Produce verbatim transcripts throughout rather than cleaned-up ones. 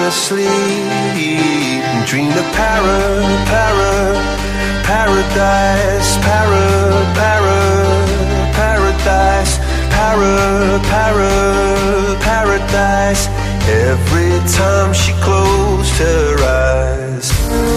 to sleep and dream of para, para, paradise, para, para, paradise, para, para, paradise. Every time she closed her eyes.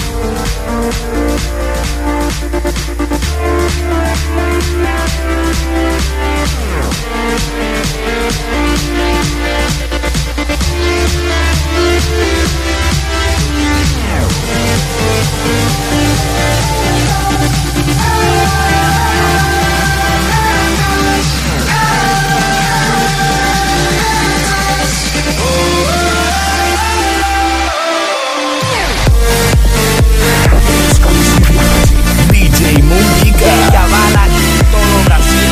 D J Mumbica, Cabana, todo Brasil.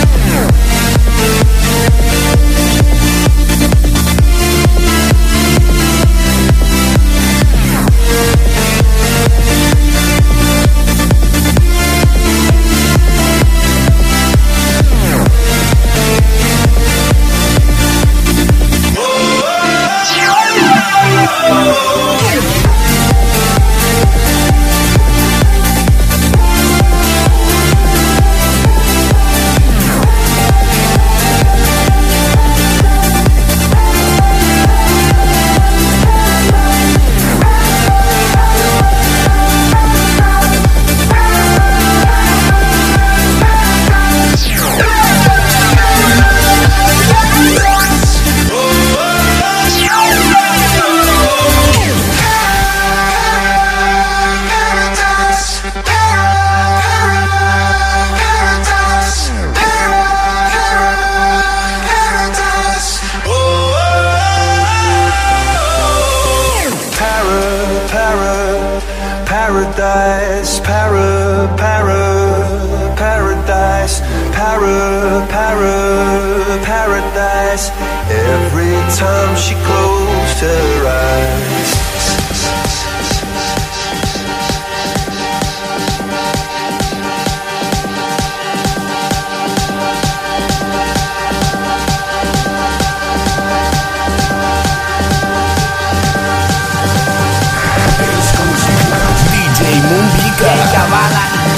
Paradise, para, para, paradise, para, para, paradise. Every time she closed her eyes. Mumbica, Cabana.